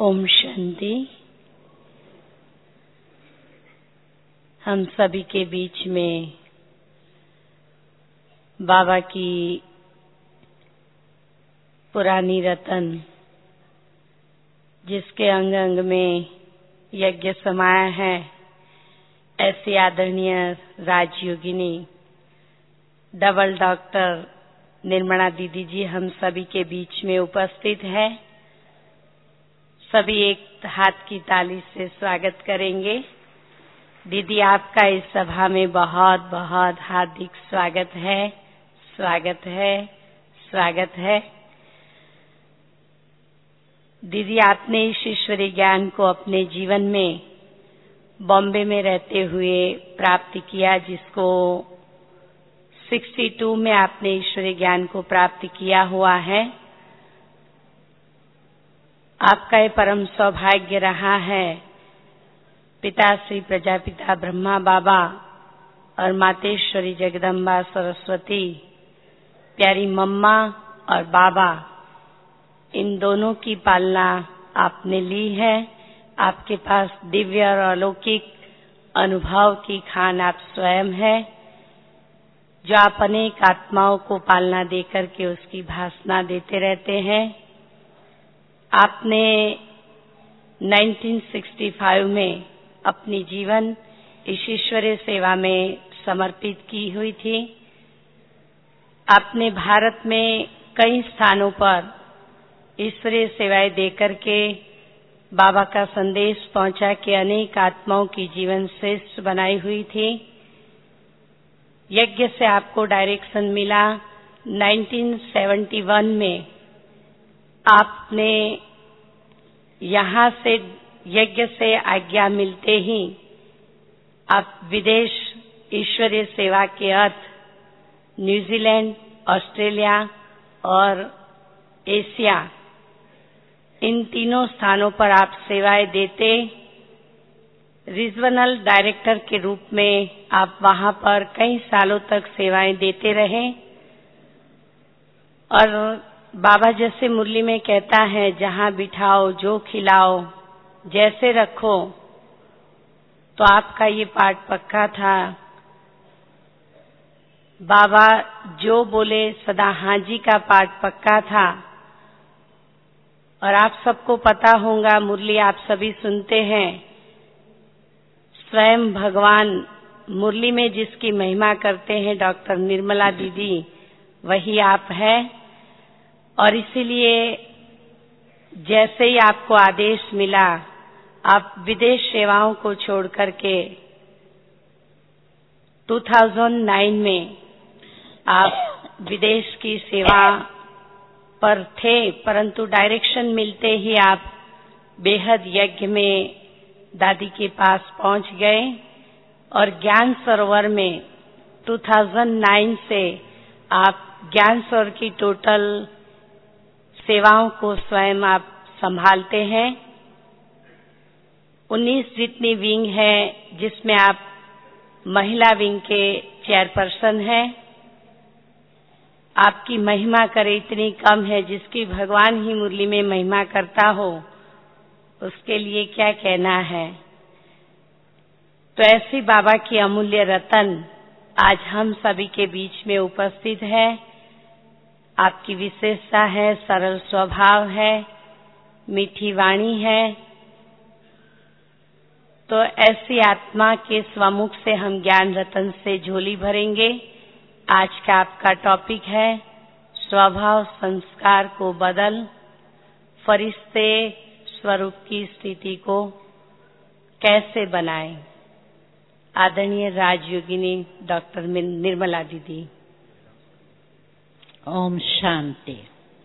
ओम शांति। हम सभी के बीच में बाबा की पुरानी रतन, जिसके अंग अंग में यज्ञ समाया है, ऐसी आदरणीय राजयोगिनी डबल डॉक्टर निर्मला दीदी जी हम सभी के बीच में उपस्थित है। सभी एक हाथ की ताली से स्वागत करेंगे। दीदी, आपका इस सभा में बहुत बहुत हार्दिक स्वागत है, स्वागत है, स्वागत है। दीदी, आपने इस ईश्वरीय ज्ञान को अपने जीवन में बॉम्बे में रहते हुए प्राप्त किया, जिसको 62 में आपने ईश्वरीय ज्ञान को प्राप्त किया हुआ है। आपका ये परम सौभाग्य रहा है। पिता श्री प्रजापिता ब्रह्मा बाबा और मातेश्वरी जगदम्बा सरस्वती, प्यारी मम्मा और बाबा, इन दोनों की पालना आपने ली है। आपके पास दिव्य और अलौकिक अनुभव की खान आप स्वयं है, जो आप अनेक आत्माओं को पालना देकर के उसकी भासना देते रहते हैं। आपने 1965 में अपनी जीवन इस ईश्वरीय सेवा में समर्पित की हुई थी। आपने भारत में कई स्थानों पर ईश्वरीय सेवाएं देकर के बाबा का संदेश पहुंचा के अनेक आत्माओं की जीवन श्रेष्ठ बनाई हुई थी। यज्ञ से आपको डायरेक्शन मिला। 1971 में आपने यहाँ से यज्ञ से आज्ञा मिलते ही आप विदेश ईश्वरीय सेवा के अर्थ न्यूजीलैंड, ऑस्ट्रेलिया और एशिया, इन तीनों स्थानों पर आप सेवाएं देते। रीजनल डायरेक्टर के रूप में आप वहां पर कई सालों तक सेवाएं देते रहे। और बाबा जैसे मुरली में कहता है, जहां बिठाओ, जो खिलाओ, जैसे रखो, तो आपका ये पाठ पक्का था। बाबा जो बोले सदा हाजी का पाठ पक्का था। और आप सबको पता होगा, मुरली आप सभी सुनते हैं, स्वयं भगवान मुरली में जिसकी महिमा करते हैं डॉक्टर निर्मला दीदी, वही आप है। और इसीलिए जैसे ही आपको आदेश मिला, आप विदेश सेवाओं को छोड़ करके 2009 में आप विदेश की सेवा पर थे, परंतु डायरेक्शन मिलते ही आप बेहद यज्ञ में दादी के पास पहुंच गए। और ज्ञान सरोवर में 2009 से आप ज्ञान सरोवर की टोटल सेवाओं को स्वयं आप संभालते हैं। 19 जितनी विंग है, जिसमें आप महिला विंग के चेयरपर्सन हैं। आपकी महिमा करे इतनी कम है, जिसकी भगवान ही मुरली में महिमा करता हो, उसके लिए क्या कहना है। तो ऐसी बाबा की अमूल्य रतन आज हम सभी के बीच में उपस्थित है। आपकी विशेषता है, सरल स्वभाव है, मीठी वाणी है। तो ऐसी आत्मा के स्वमुख से हम ज्ञान रतन से झोली भरेंगे। आज का आपका टॉपिक है, स्वभाव संस्कार को बदल, फरिश्ते स्वरूप की स्थिति को कैसे बनाएं। आदरणीय राजयोगिनी डॉक्टर निर्मला दीदी। ओम शांति।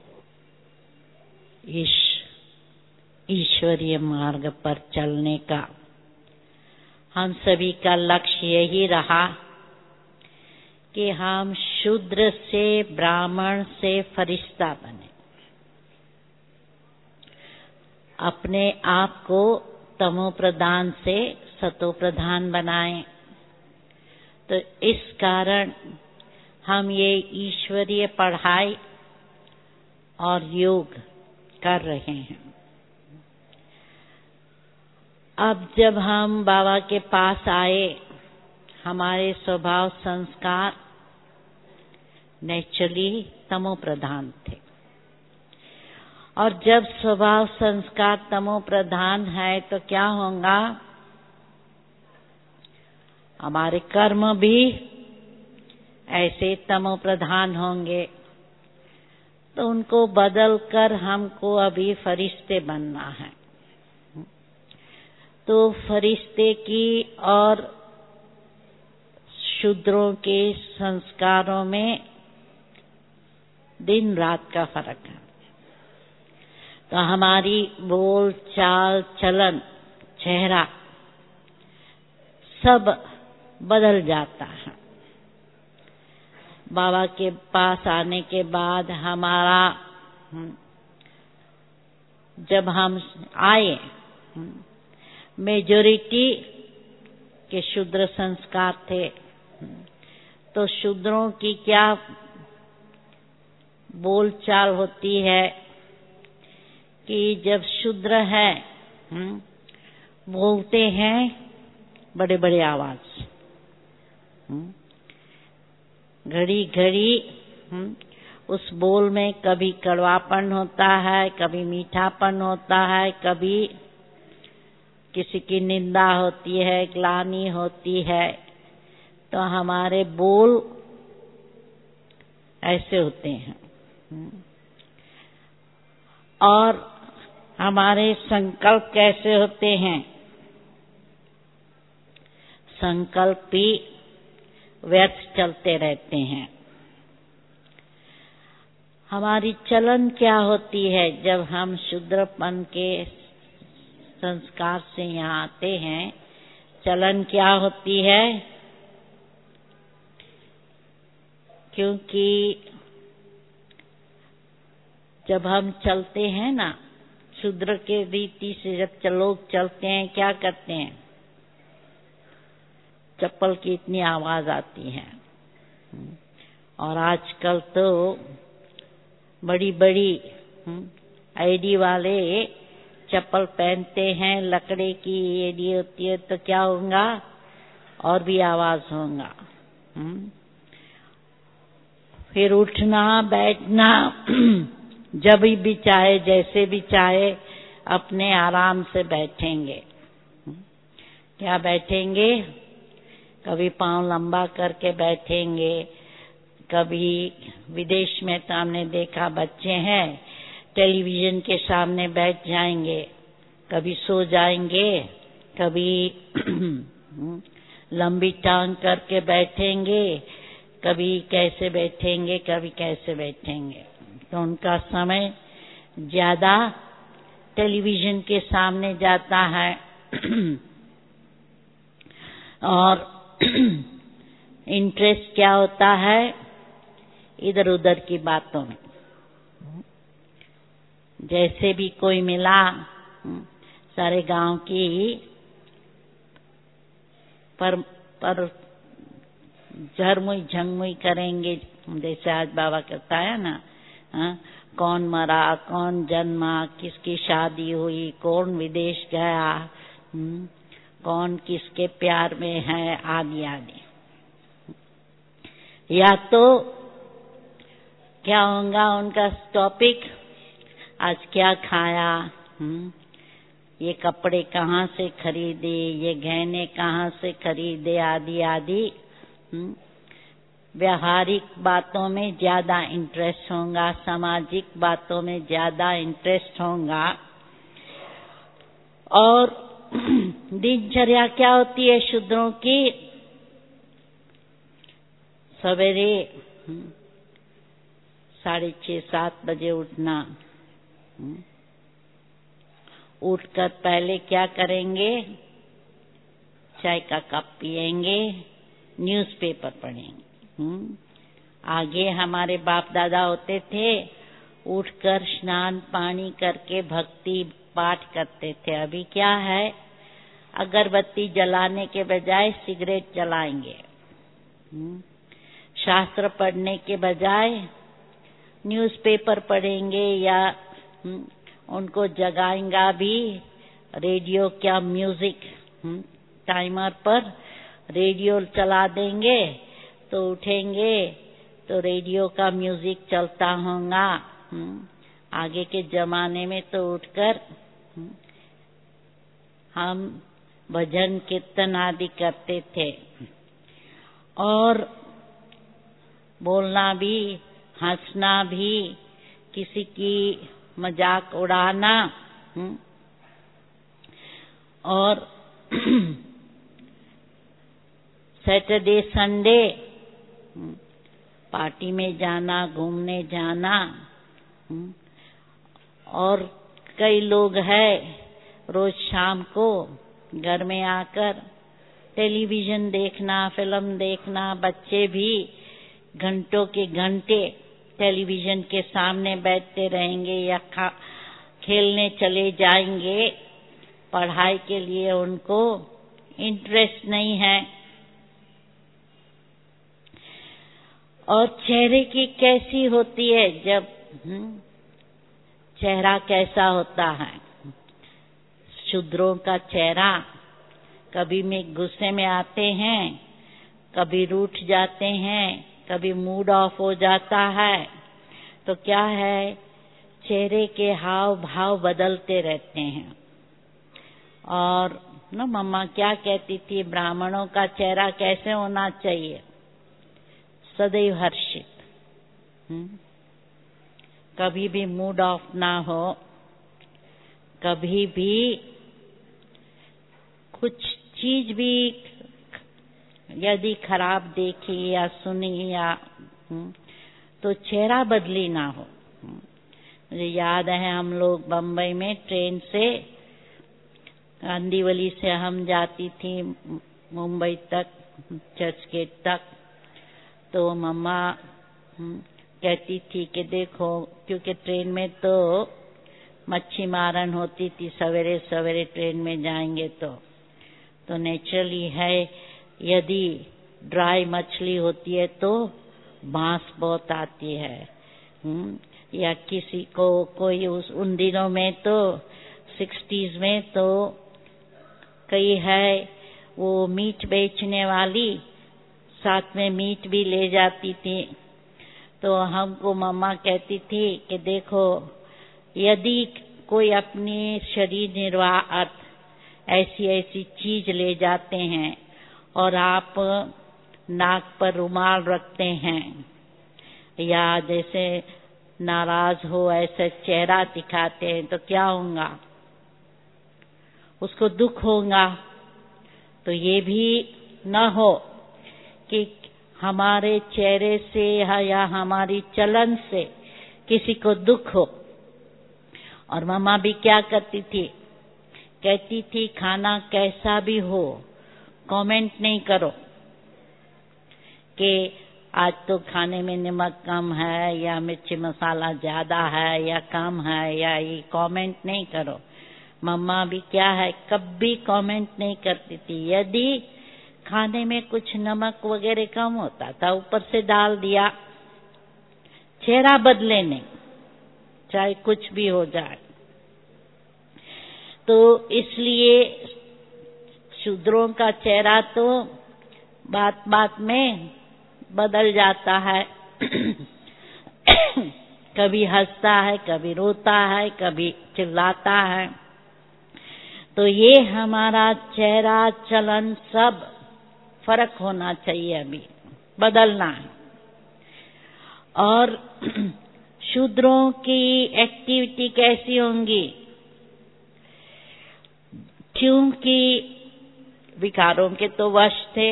इस ईश्वरीय मार्ग पर चलने का हम सभी का लक्ष्य यही रहा कि हम शूद्र से ब्राह्मण से फरिश्ता बने, अपने आप को तमो प्रधान से सतो प्रधान बनाएं। तो इस कारण हम ये ईश्वरीय पढ़ाई और योग कर रहे हैं। अब जब हम बाबा के पास आए, हमारे स्वभाव संस्कार नेचुरली तमो प्रधान थे, और जब स्वभाव संस्कार तमो प्रधान है तो क्या होगा, हमारे कर्म भी ऐसे तमो प्रधान होंगे। तो उनको बदल कर हमको अभी फरिश्ते बनना है। तो फरिश्ते की और शूद्रों के संस्कारों में दिन रात का फर्क है। तो हमारी बोल चाल चलन चेहरा सब बदल जाता है। बाबा के पास आने के बाद हमारा, जब हम आए, मेजॉरिटी के शूद्र संस्कार थे। तो शूद्रों की क्या बोलचाल होती है कि जब शूद्र है बोलते हैं बड़े बड़े आवाज, घड़ी घड़ी उस बोल में कभी कड़वापन होता है, कभी मीठापन होता है, कभी किसी की निंदा होती है, ग्लानि होती है। तो हमारे बोल ऐसे होते हैं। और हमारे संकल्प कैसे होते हैं, संकल्प भी व्यर्थ चलते रहते हैं। हमारी चलन क्या होती है, जब हम शूद्रपन के संस्कार से यहाँ आते हैं, चलन क्या होती है, क्योंकि जब हम चलते हैं ना, शूद्र के रीति से जब लोग चलते हैं, क्या करते हैं, चप्पल की इतनी आवाज आती है। और आजकल तो बड़ी बड़ी आईडी वाले चप्पल पहनते हैं, लकड़े की एडी होती है, तो क्या होगा, और भी आवाज होगा। फिर उठना बैठना जब भी चाहे, जैसे भी चाहे, अपने आराम से बैठेंगे। क्या बैठेंगे, कभी पांव लंबा करके बैठेंगे, कभी विदेश में तो हमने देखा बच्चे हैं टेलीविजन के सामने बैठ जाएंगे, कभी सो जाएंगे, कभी लंबी टांग करके बैठेंगे, कभी कैसे बैठेंगे, कभी कैसे बैठेंगे। तो उनका समय ज्यादा टेलीविजन के सामने जाता है और इंटरेस्ट क्या होता है, इधर उधर की बातों में। जैसे भी कोई मिला, सारे गांव की पर झरमुई झंगमुई करेंगे, जैसे आज बाबा कहता है ना, कौन मरा, कौन जन्मा, किसकी शादी हुई, कौन विदेश गया, कौन किसके प्यार में है, आदि आदि। या तो क्या होगा उनका टॉपिक, आज क्या खाया, ये कपड़े कहाँ से खरीदे, ये गहने कहाँ से खरीदे, आदि आदि। व्यवहारिक बातों में ज्यादा इंटरेस्ट होगा, सामाजिक बातों में ज्यादा इंटरेस्ट होगा। और दिनचर्या क्या होती है शूद्रों की, सवेरे 6:30-7 बजे उठना, उठकर पहले क्या करेंगे, चाय का कप पिएंगे, न्यूज़पेपर पढ़ेंगे। आगे हमारे बाप दादा होते थे, उठकर स्नान पानी करके भक्ति पाठ करते थे। अभी क्या है, अगरबत्ती जलाने के बजाय सिगरेट जलाएंगे, शास्त्र पढ़ने के बजाय न्यूज़पेपर पढ़ेंगे, या उनको जगाएंगा भी रेडियो क्या म्यूजिक, टाइमर पर रेडियो चला देंगे तो उठेंगे तो रेडियो का म्यूजिक चलता होगा। आगे के जमाने में तो उठकर हम भजन कीर्तन आदि करते थे और बोलना भी, हंसना भी, किसी की मजाक उड़ाना और सैटरडे संडे पार्टी में जाना, घूमने जाना। और कई लोग हैं रोज शाम को घर में आकर टेलीविजन देखना, फिल्म देखना। बच्चे भी घंटों के घंटे टेलीविजन के सामने बैठते रहेंगे या खेलने चले जाएंगे। पढ़ाई के लिए उनको इंटरेस्ट नहीं है। और चेहरे की कैसी होती है, जब चेहरा कैसा होता है शूद्रों का चेहरा, कभी में गुस्से में आते हैं, कभी रूठ जाते हैं, कभी मूड ऑफ हो जाता है। तो क्या है, चेहरे के हाव भाव बदलते रहते हैं। और ना मम्मा क्या कहती थी, ब्राह्मणों का चेहरा कैसे होना चाहिए, सदैव हर्षित, कभी भी मूड ऑफ ना हो, कभी भी कुछ चीज भी यदि खराब देखी या सुनी या तो चेहरा बदली ना हो। मुझे याद है हम लोग बम्बई में ट्रेन से कांदीवली से हम जाती थी मुंबई तक, चर्च गेट तक। तो मम्मा कहती थी कि देखो, क्योंकि ट्रेन में तो मच्छी मारन होती थी, सवेरे सवेरे ट्रेन में जाएंगे तो नेचुरली है, यदि ड्राई मछली होती है तो बांस बहुत आती है। या किसी को कोई उन दिनों में तो 60s में तो कई है वो मीट बेचने वाली साथ में मीट भी ले जाती थी। तो हमको मम्मा कहती थी कि देखो, यदि कोई अपनी शरीर निर्वाह ऐसी ऐसी चीज ले जाते हैं और आप नाक पर रुमाल रखते हैं या जैसे नाराज हो ऐसा चेहरा दिखाते हैं तो क्या होगा, उसको दुख होगा। तो ये भी न हो कि हमारे चेहरे से या हमारी चलन से किसी को दुख हो। और मम्मा भी क्या करती थी, कहती थी खाना कैसा भी हो कमेंट नहीं करो कि आज तो खाने में नमक कम है या मिर्ची मसाला ज्यादा है या कम है, या ये कमेंट नहीं करो। मम्मा भी क्या है, कभी कमेंट नहीं करती थी। यदि खाने में कुछ नमक वगैरह कम होता था, ऊपर से डाल दिया, चेहरा बदले नहीं, चाहे कुछ भी हो जाए। तो इसलिए शूद्रों का चेहरा तो बात बात में बदल जाता है। कभी हंसता है, कभी रोता है, कभी चिल्लाता है। तो ये हमारा चेहरा चलन सब फर्क होना चाहिए, अभी बदलना है। और शूद्रों की एक्टिविटी कैसी होंगी, क्योंकि विकारों के तो वश थे।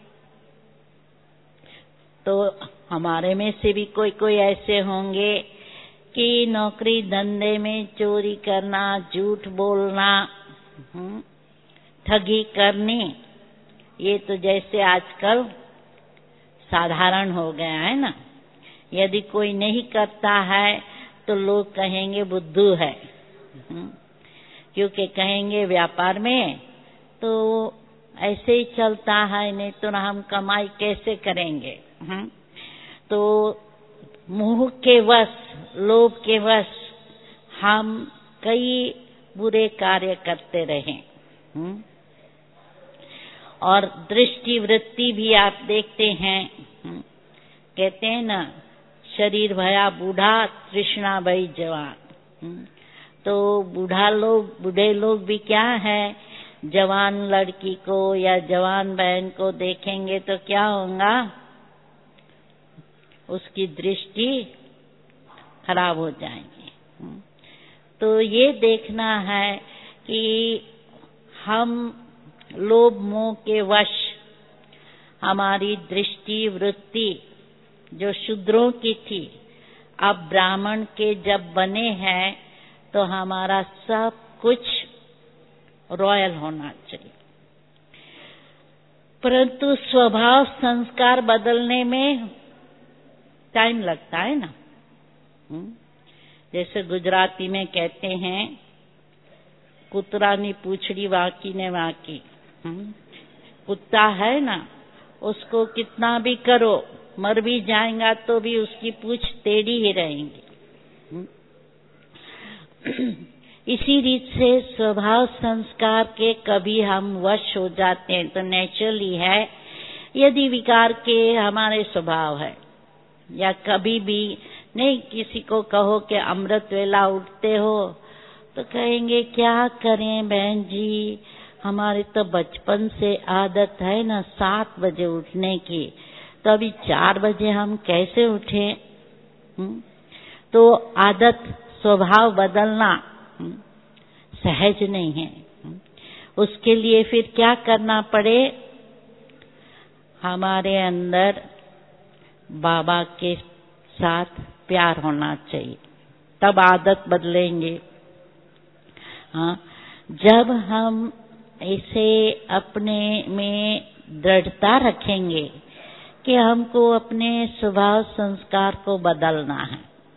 तो हमारे में से भी कोई कोई ऐसे होंगे कि नौकरी धंधे में चोरी करना, झूठ बोलना, ठगी करनी, ये तो जैसे आजकल साधारण हो गया है ना। यदि कोई नहीं करता है तो लोग कहेंगे बुद्धू है, क्योंकि कहेंगे व्यापार में तो ऐसे ही चलता है, नहीं तो हम कमाई कैसे करेंगे। तो मोह के वश, लोभ के वश हम कई बुरे कार्य करते रहें। और दृष्टि वृत्ति भी आप देखते हैं, कहते हैं ना, शरीर भया बूढ़ा तृष्णा भई जवान। तो बूढ़े लोग भी क्या है, जवान लड़की को या जवान बहन को देखेंगे तो क्या होगा, उसकी दृष्टि खराब हो जाएगी। तो ये देखना है कि हम लोभ मोह के वश हमारी दृष्टि वृत्ति जो शूद्रों की थी, अब ब्राह्मण के जब बने हैं तो हमारा सब कुछ रॉयल होना चाहिए। परंतु स्वभाव संस्कार बदलने में टाइम लगता है ना। जैसे गुजराती में कहते हैं, कुतरानी पूछड़ी वाकी ने वाकी। कुत्ता है ना, उसको कितना भी करो, मर भी जाएगा तो भी उसकी पूछ टेढ़ी ही रहेंगी। इसी रीत से स्वभाव संस्कार के कभी हम वश हो जाते हैं तो नेचुरली है, यदि विकार के हमारे स्वभाव है, या कभी भी नहीं किसी को कहो कि अमृत वेला उठते हो तो कहेंगे क्या करें बहन जी, हमारी तो बचपन से आदत है ना 7 बजे उठने की, तो अभी 4 बजे हम कैसे उठे। तो आदत स्वभाव बदलना सहज नहीं है। उसके लिए फिर क्या करना पड़े, हमारे अंदर बाबा के साथ प्यार होना चाहिए, तब आदत बदलेंगे। हाँ, जब हम इसे अपने में दृढ़ता रखेंगे कि हमको अपने स्वभाव संस्कार को बदलना है,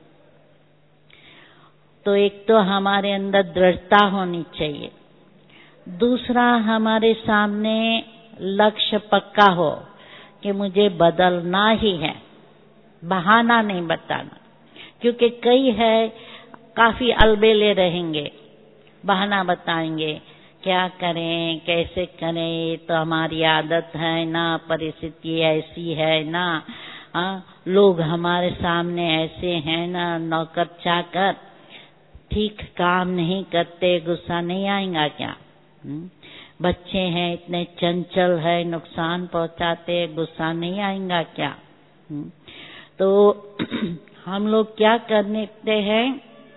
तो एक तो हमारे अंदर दृढ़ता होनी चाहिए, दूसरा हमारे सामने लक्ष्य पक्का हो कि मुझे बदलना ही है, बहाना नहीं बताना। क्योंकि कई है काफी अलबेले रहेंगे, बहाना बताएंगे, क्या करें कैसे करें, तो हमारी आदत है ना, परिस्थिति ऐसी है ना, लोग हमारे सामने ऐसे हैं ना, नौकर चाकर ठीक काम नहीं करते, गुस्सा नहीं आएगा क्या। बच्चे हैं इतने चंचल है, नुकसान पहुंचाते, गुस्सा नहीं आएगा क्या। तो हम लोग क्या करते हैं,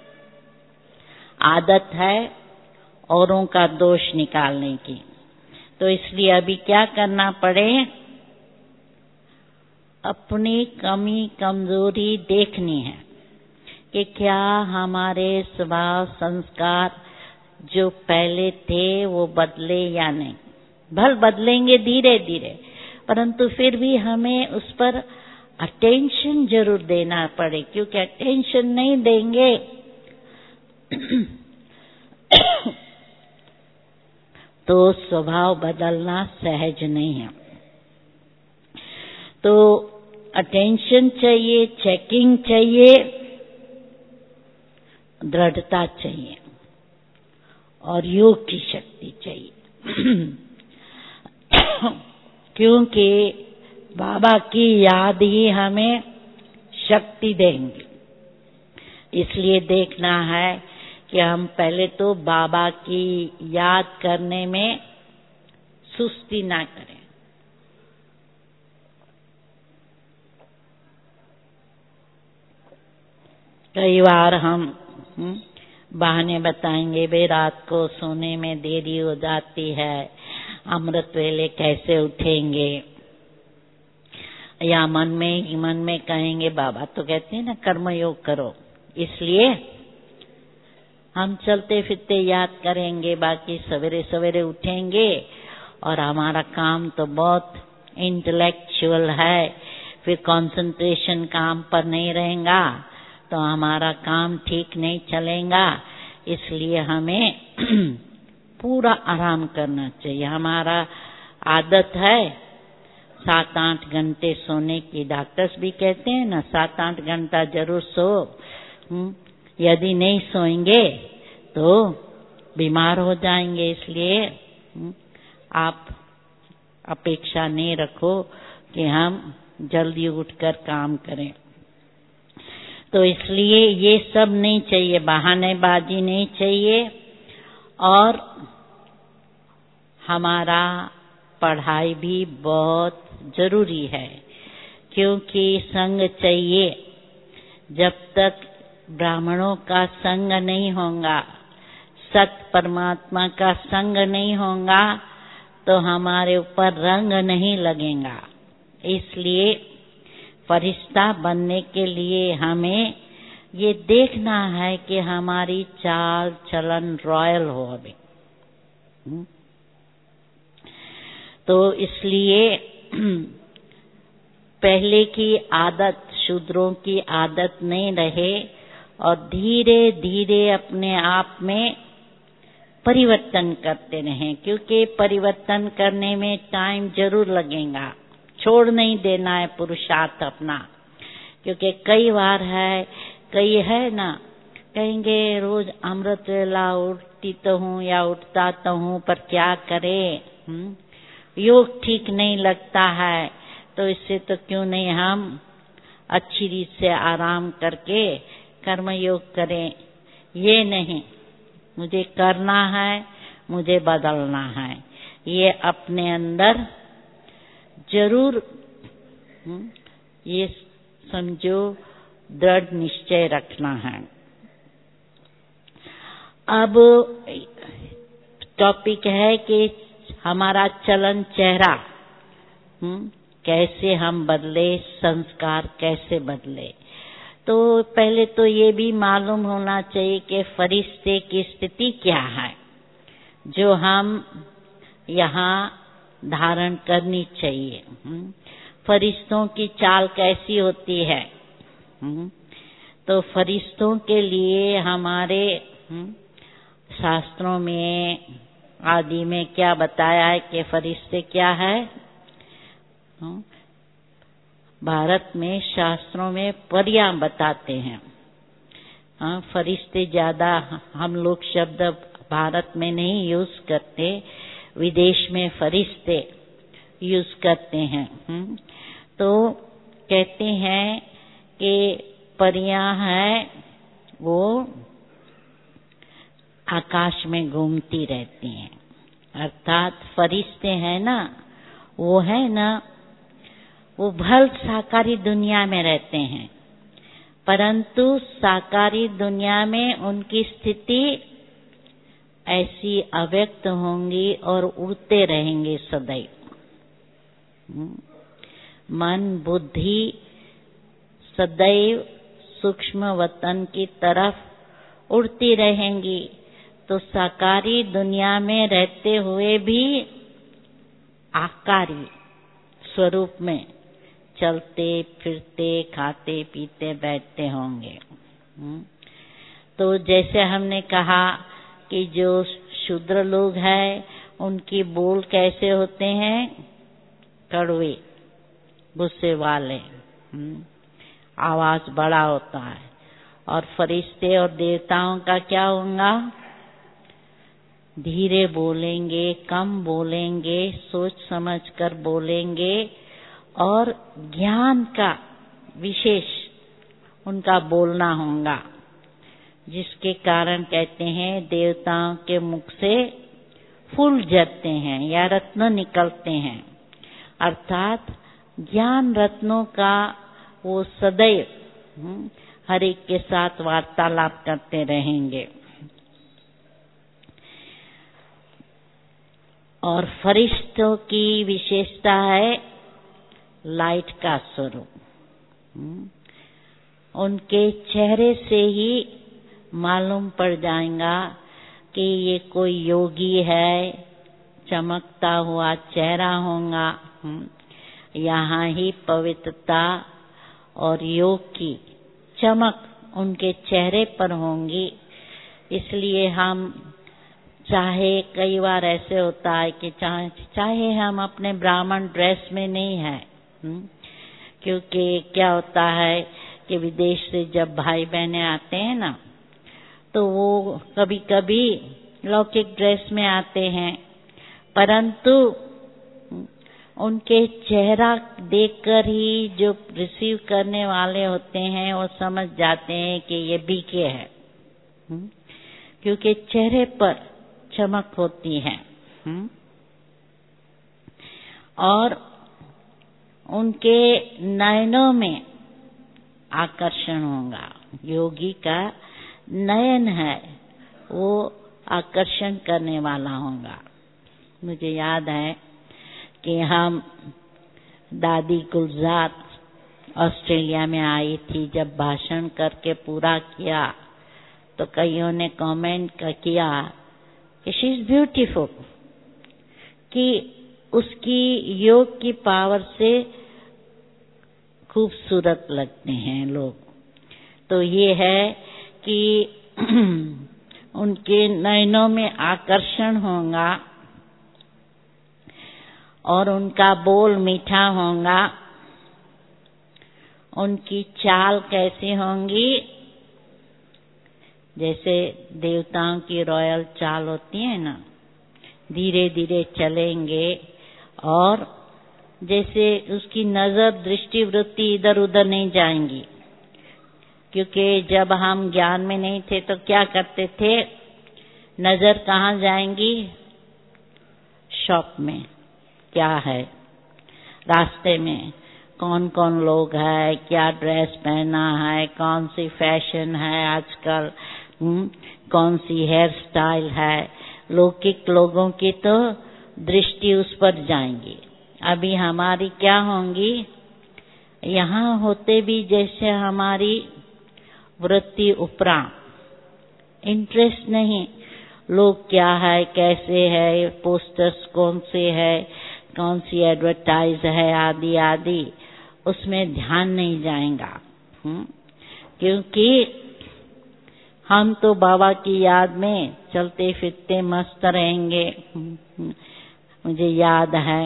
आदत है औरों का दोष निकालने की, तो इसलिए अभी क्या करना पड़े, अपनी कमी कमजोरी देखनी है कि क्या हमारे स्वभाव संस्कार जो पहले थे वो बदले या नहीं। भल बदलेंगे धीरे धीरे, परंतु फिर भी हमें उस पर अटेंशन जरूर देना पड़े, क्योंकि अटेंशन नहीं देंगे तो स्वभाव बदलना सहज नहीं है। तो अटेंशन चाहिए, चेकिंग चाहिए, दृढ़ता चाहिए और योग की शक्ति चाहिए। क्योंकि बाबा की याद ही हमें शक्ति देंगी। इसलिए देखना है कि हम पहले तो बाबा की याद करने में सुस्ती ना करें। कई बार हम बहाने बताएंगे, भाई रात को सोने में देरी हो जाती है, अमृत वेले कैसे उठेंगे, या मन में कहेंगे बाबा तो कहते हैं ना कर्मयोग करो, इसलिए हम चलते फिरते याद करेंगे, बाकी सवेरे सवेरे उठेंगे और हमारा काम तो बहुत इंटेलेक्चुअल है, फिर कंसंट्रेशन काम पर नहीं रहेगा तो हमारा काम ठीक नहीं चलेगा। इसलिए हमें पूरा आराम करना चाहिए। हमारा आदत है 7-8 घंटे सोने की, डॉक्टर्स भी कहते हैं ना 7-8 घंटा जरूर सो। यदि नहीं सोएंगे तो बीमार हो जाएंगे। इसलिए आप अपेक्षा नहीं रखो कि हम जल्दी उठकर काम करें। तो इसलिए ये सब नहीं चाहिए, बहानेबाजी नहीं चाहिए। और हमारा पढ़ाई भी बहुत जरूरी है, क्योंकि संग चाहिए। जब तक ब्राह्मणों का संग नहीं होगा, सत परमात्मा का संग नहीं होगा, तो हमारे ऊपर रंग नहीं लगेगा। इसलिए फरिश्ता बनने के लिए हमें ये देखना है कि हमारी चाल चलन रॉयल हो अभी। तो इसलिए पहले की आदत, शूद्रों की आदत नहीं रहे और धीरे धीरे अपने आप में परिवर्तन करते रहें, क्योंकि परिवर्तन करने में टाइम जरूर लगेगा। छोड़ नहीं देना है पुरुषार्थ अपना, क्योंकि कई बार कई है ना, कहेंगे रोज अमृत वेला उठती तो हूँ या उठता तो हूँ, पर क्या करे, योग ठीक नहीं लगता है, तो इससे तो क्यों नहीं हम अच्छी रीत से आराम करके कर्म योग करें। ये नहीं, मुझे करना है, मुझे बदलना है, ये अपने अंदर जरूर ये समझो, दृढ़ निश्चय रखना है। अब टॉपिक है कि हमारा चलन चेहरा कैसे हम बदले, संस्कार कैसे बदले। तो पहले तो ये भी मालूम होना चाहिए कि फरिश्ते की स्थिति क्या है, जो हम यहाँ धारण करनी चाहिए। फरिश्तों की चाल कैसी होती है। तो फरिश्तों के लिए हमारे शास्त्रों में आदि में क्या बताया है कि फरिश्ते क्या है। भारत में शास्त्रों में परियां बताते हैं। फरिश्ते ज्यादा हम लोग शब्द भारत में नहीं यूज करते, विदेश में फरिश्ते यूज करते हैं। तो कहते हैं कि परियां है वो आकाश में घूमती रहती हैं, अर्थात फरिश्ते हैं ना, वो है ना, वो भल साकारी दुनिया में रहते हैं, परंतु साकारी दुनिया में उनकी स्थिति ऐसी अव्यक्त होंगी और उड़ते रहेंगे सदैव। मन बुद्धि सदैव सूक्ष्म वतन की तरफ उड़ती रहेंगी। तो साकारी दुनिया में रहते हुए भी आकारी स्वरूप में चलते फिरते खाते पीते बैठते होंगे। तो जैसे हमने कहा कि जो शूद्र लोग हैं उनकी बोल कैसे होते हैं, कड़वे गुस्से वाले, आवाज बड़ा होता है। और फरिश्ते और देवताओं का क्या होगा, धीरे बोलेंगे, कम बोलेंगे, सोच समझ कर बोलेंगे और ज्ञान का विशेष उनका बोलना होगा, जिसके कारण कहते हैं देवताओं के मुख से फूल झरते हैं या रत्न निकलते हैं। अर्थात ज्ञान रत्नों का वो सदैव हर एक के साथ वार्तालाप करते रहेंगे। और फरिश्तों की विशेषता है लाइट का स्वरूप। उनके चेहरे से ही मालूम पड़ जाएगा कि ये कोई योगी है, चमकता हुआ चेहरा होगा। यहाँ ही पवित्रता और योग की चमक उनके चेहरे पर होंगी। इसलिए हम चाहे कई बार ऐसे होता है कि चाहे हम अपने ब्राह्मण ड्रेस में नहीं है, क्योंकि क्या होता है कि विदेश से जब भाई बहनें आते हैं ना, तो वो कभी कभी लौकिक ड्रेस में आते हैं, परंतु उनके चेहरा देखकर ही जो रिसीव करने वाले होते हैं वो समझ जाते हैं कि ये बीके है, क्योंकि चेहरे पर चमक होती है और उनके नयनों में आकर्षण होगा। योगी का नयन है वो आकर्षण करने वाला होगा। मुझे याद है कि हम दादी गुलजार ऑस्ट्रेलिया में आई थी, जब भाषण करके पूरा किया तो कईयों ने कमेंट किया कि शी इज ब्यूटीफुल, कि उसकी योग की पावर से खूबसूरत लगते हैं लोग। तो ये है कि उनके नयनों में आकर्षण होगा और उनका बोल मीठा होगा। उनकी चाल कैसी होंगी? जैसे देवताओं की रॉयल चाल होती है ना, धीरे धीरे चलेंगे और जैसे उसकी नजर दृष्टि वृत्ति इधर उधर नहीं जाएंगी, क्योंकि जब हम ज्ञान में नहीं थे तो क्या करते थे, नजर कहाँ जाएंगी? शॉप में क्या है, रास्ते में कौन कौन लोग है, क्या ड्रेस पहना है, कौन सी फैशन है आजकल, कौन सी हेयर स्टाइल है। लौकिक लोगों की तो दृष्टि उस पर जाएंगी। अभी हमारी क्या होंगी? यहाँ होते भी जैसे हमारी वृत्ति उपरा, इंटरेस्ट नहीं, लोग क्या है, कैसे है, पोस्टर्स कौन से है, कौन सी एडवर्टाइज है, आदि आदि, उसमें ध्यान नहीं जाएगा। क्योंकि हम तो बाबा की याद में चलते फिरते मस्त रहेंगे। मुझे याद है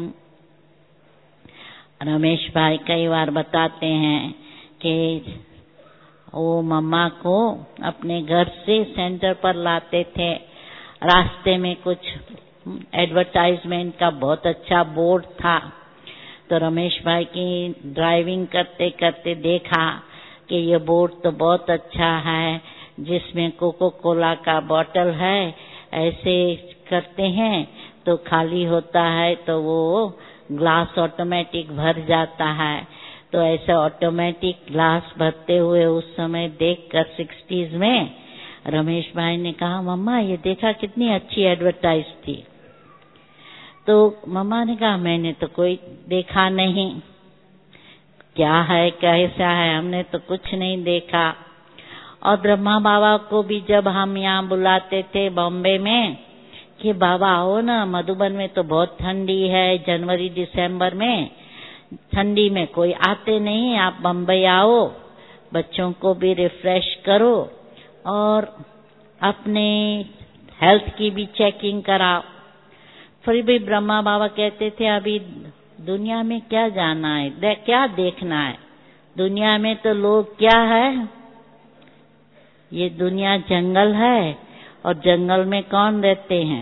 रमेश भाई कई बार बताते हैं कि वो मम्मा को अपने घर से सेंटर पर लाते थे, रास्ते में कुछ एडवर्टाइजमेंट का बहुत अच्छा बोर्ड था, तो रमेश भाई की ड्राइविंग करते करते देखा कि ये बोर्ड तो बहुत अच्छा है, जिसमें कोको कोला का बॉटल है, ऐसे करते हैं तो खाली होता है तो वो ग्लास ऑटोमेटिक भर जाता है। तो ऐसे ऑटोमेटिक ग्लास भरते हुए उस समय देखकर 60s में रमेश भाई ने कहा, मम्मा ये देखा कितनी अच्छी एडवर्टाइज थी। तो मम्मा ने कहा, मैंने तो कोई देखा नहीं, क्या है कैसा है, हमने तो कुछ नहीं देखा। और ब्रह्मा बाबा को भी जब हम यहाँ बुलाते थे बॉम्बे में कि बाबा आओ ना, मधुबन में तो बहुत ठंडी है, जनवरी दिसंबर में ठंडी में कोई आते नहीं, आप बम्बई आओ, बच्चों को भी रिफ्रेश करो और अपने हेल्थ की भी चेकिंग कराओ। फिर भी ब्रह्मा बाबा कहते थे, अभी दुनिया में क्या जाना है, क्या देखना है, दुनिया में तो लोग क्या है, ये दुनिया जंगल है और जंगल में कौन रहते हैं।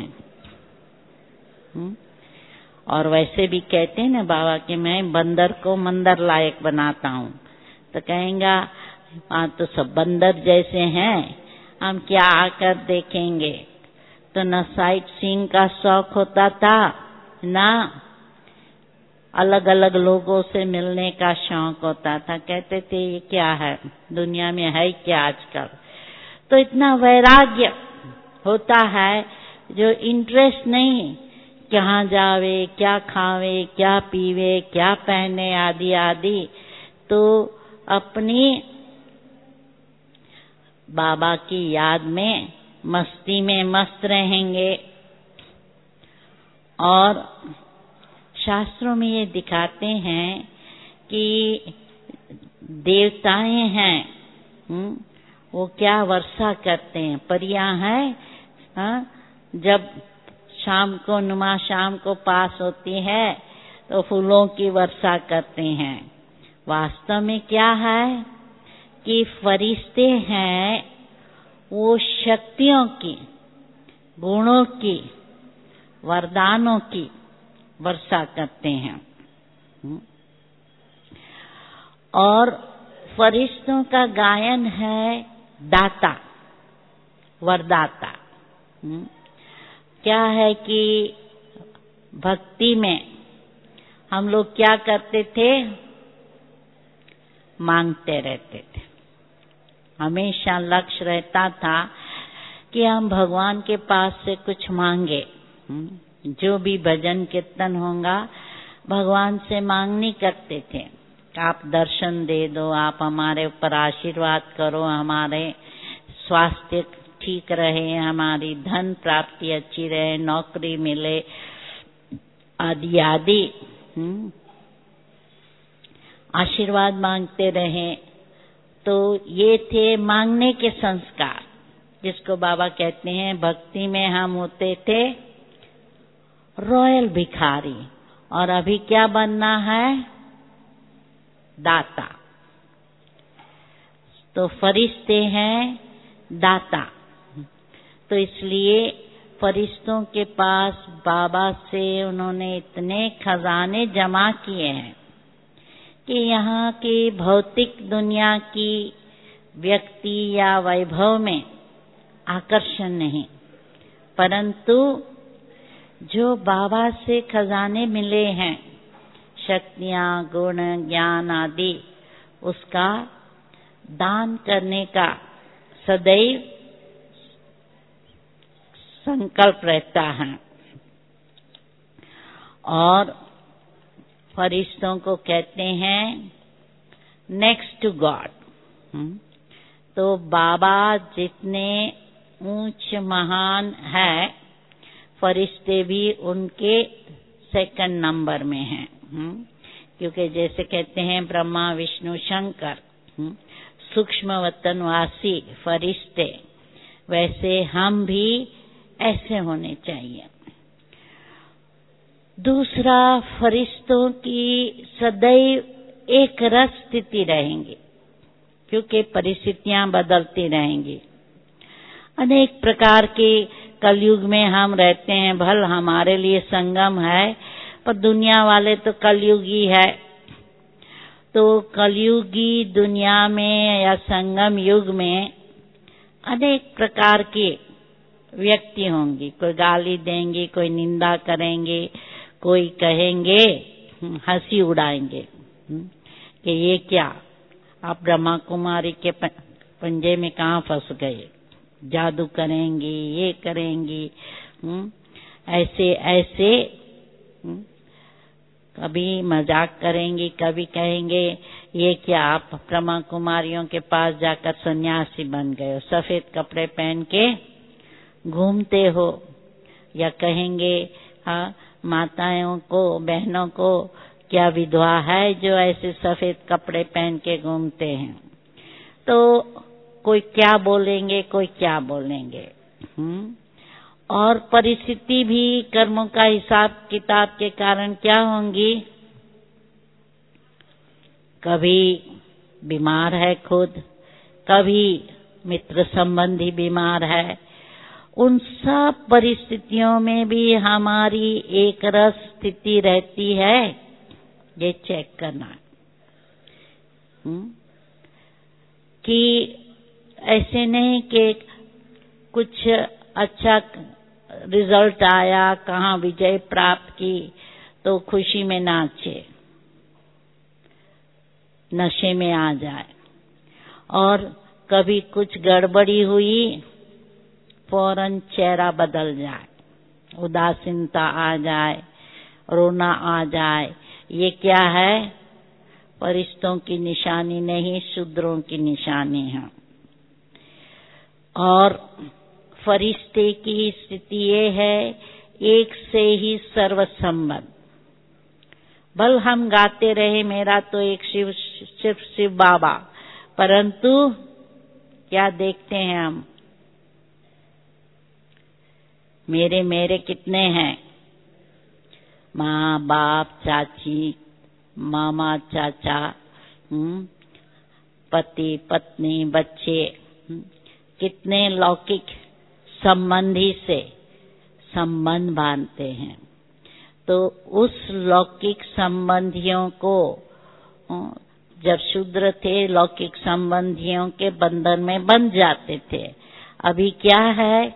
और वैसे भी कहते हैं ना बाबा कि मैं बंदर को मंदिर लायक बनाता हूँ, तो कहेंगा वहाँ तो सब बंदर जैसे हैं, हम क्या आकर देखेंगे। तो न साइट सीइंग का शौक होता था, ना अलग अलग लोगों से मिलने का शौक होता था। कहते थे ये क्या है, दुनिया में है क्या आजकल। तो इतना वैराग्य होता है, जो इंटरेस्ट नहीं, कहाँ जावे, क्या खावे, क्या पीवे, क्या पहने, आदि आदि। तो अपनी बाबा की याद में मस्ती में मस्त रहेंगे। और शास्त्रों में ये दिखाते हैं कि देवताएं हैं, वो क्या वर्षा करते हैं, परियां हैं, जब शाम को नुमा शाम को पास होती है तो फूलों की वर्षा करते हैं। वास्तव में क्या है कि फरिश्ते हैं, वो शक्तियों की गुणों की, वरदानों की वर्षा करते हैं। और फरिश्तों का गायन है दाता, वरदाता। क्या है कि भक्ति में हम लोग क्या करते थे? मांगते रहते थे। हमेशा लक्ष्य रहता था कि हम भगवान के पास से कुछ मांगे। जो भी भजन कीर्तन होगा भगवान से मांगनी करते थे। आप दर्शन दे दो, आप हमारे ऊपर आशीर्वाद करो, हमारे स्वास्थ्य ठीक रहे, हमारी धन प्राप्ति अच्छी रहे, नौकरी मिले, आदि आदि आशीर्वाद मांगते रहे। तो ये थे मांगने के संस्कार, जिसको बाबा कहते हैं भक्ति में हम होते थे रॉयल भिखारी, और अभी क्या बनना है? दाता। तो फरिश्ते हैं दाता। तो इसलिए फरिश्तों के पास बाबा से उन्होंने इतने खजाने जमा किए हैं कि यहाँ की भौतिक दुनिया की व्यक्ति या वैभव में आकर्षण नहीं, परंतु जो बाबा से खजाने मिले हैं, शक्तियां, गुण, ज्ञान आदि, उसका दान करने का सदैव संकल्प रहता है। और फरिश्तों को कहते हैं नेक्स्ट टू गॉड। तो बाबा जितने ऊंच महान है, फरिश्ते भी उनके सेकंड नंबर में हैं। क्योंकि जैसे कहते हैं ब्रह्मा विष्णु शंकर सूक्ष्म वतनवासी फरिश्ते, वैसे हम भी ऐसे होने चाहिए। दूसरा, फरिश्तों की सदैव एक रस स्थिति रहेंगी, क्योंकि परिस्थितियां बदलती रहेंगी। अनेक प्रकार के कलयुग में हम रहते हैं। भल हमारे लिए संगम है, पर दुनिया वाले तो कलयुगी है। तो कलयुगी दुनिया में या संगम युग में अनेक प्रकार के व्यक्ति होंगे। कोई गाली देंगे, कोई निंदा करेंगे, कोई कहेंगे, हंसी उड़ाएंगे कि ये क्या, आप ब्रह्मा कुमारी के पंजे में कहाँ फंस गए, जादू करेंगी, ये करेंगी, ऐसे ऐसे कभी मजाक करेंगी, कभी कहेंगे ये क्या, आप ब्रह्मा कुमारियों के पास जाकर सन्यासी बन गए हो, सफेद कपड़े पहन के घूमते हो। या कहेंगे हाँ, माताओं को, बहनों को क्या विधवा है जो ऐसे सफेद कपड़े पहन के घूमते हैं। तो कोई क्या बोलेंगे, कोई क्या बोलेंगे। और परिस्थिति भी कर्मों का हिसाब किताब के कारण क्या होंगी। कभी बीमार है खुद, कभी मित्र संबंधी बीमार है। उन सब परिस्थितियों में भी हमारी एक रस स्थिति रहती है, ये चेक करना कि ऐसे नहीं कि कुछ अच्छा रिजल्ट आया, कहाँ विजय प्राप्त की तो खुशी में नाचे, नशे में आ जाए। और कभी कुछ गड़बड़ी हुई, फौरन चेहरा बदल जाए, उदासीनता आ जाए, रोना आ जाए। ये क्या है? फरिश्तों की निशानी नहीं, शूद्रों की निशानी है। और फरिश्ते की स्थिति ये है, एक से ही सर्व संबंध। भल हम गाते रहे मेरा तो एक शिव, सिर्फ शिव बाबा, परंतु क्या देखते हैं हम, मेरे मेरे कितने हैं, माँ बाप, चाची, मामा, चाचा, पति पत्नी, बच्चे, कितने लौकिक संबंधी से संबंध बांधते हैं। तो उस लौकिक संबंधियों को, जब शूद्र थे लौकिक संबंधियों के बंधन में बंध जाते थे। अभी क्या है